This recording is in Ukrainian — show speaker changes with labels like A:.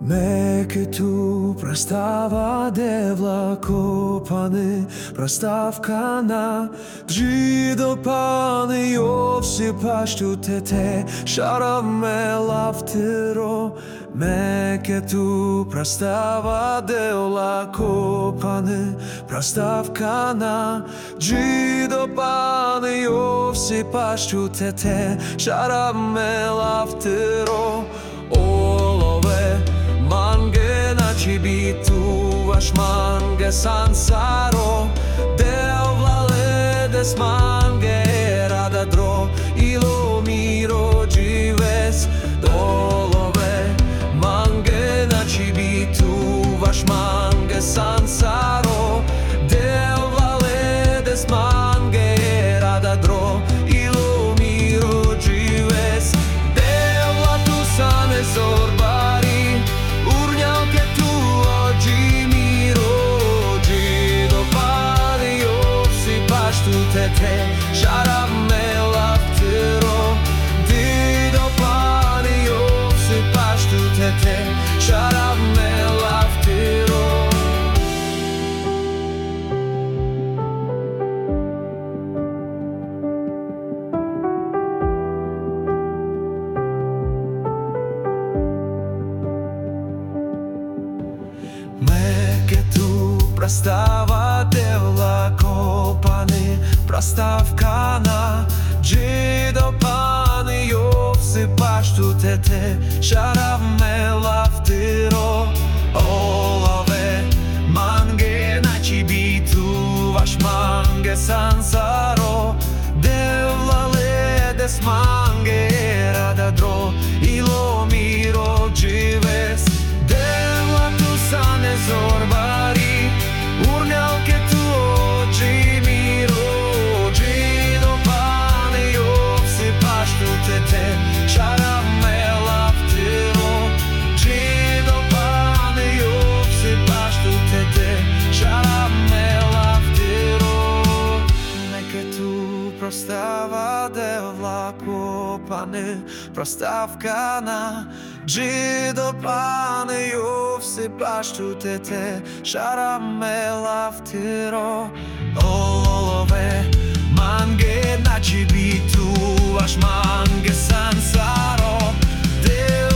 A: Мекету простава девла копаны, проставка на джидо паны йовси пашту тете шараме лафтиро. Мекету простава девла копаны, проставка на джидо паны йовси пашту тете шараме лафтиро. Mange na cibitu vaš mange sansaro Devlale des mange rada dro ilo miro gives dolove Mange na cibitu vaš mange sansaro Devlale des mange rada dro ilo miro gives Devla tu sane zorbari Tete şarame laftiro dido pani yopsi paştu tete şarame laftiro Meketu простава девла копаны Проставка на джидо паны йовси пашту тете шараме лафтиро Олове манге на чибиту ваш манге сансаро Девлале дес манге рада дро ило миро дживес Девла tu sane zorbari urnjal che tu oggi miro Gido pane yopsi paštu tete šarame laftiro Gido pane yopsi paštu tete šarame laftiro Neke tu prostava devla kopane Prostavka na Gido pane yopsi paštu tete šarame laftiro Olove mange na cibitu vaš mange sansaro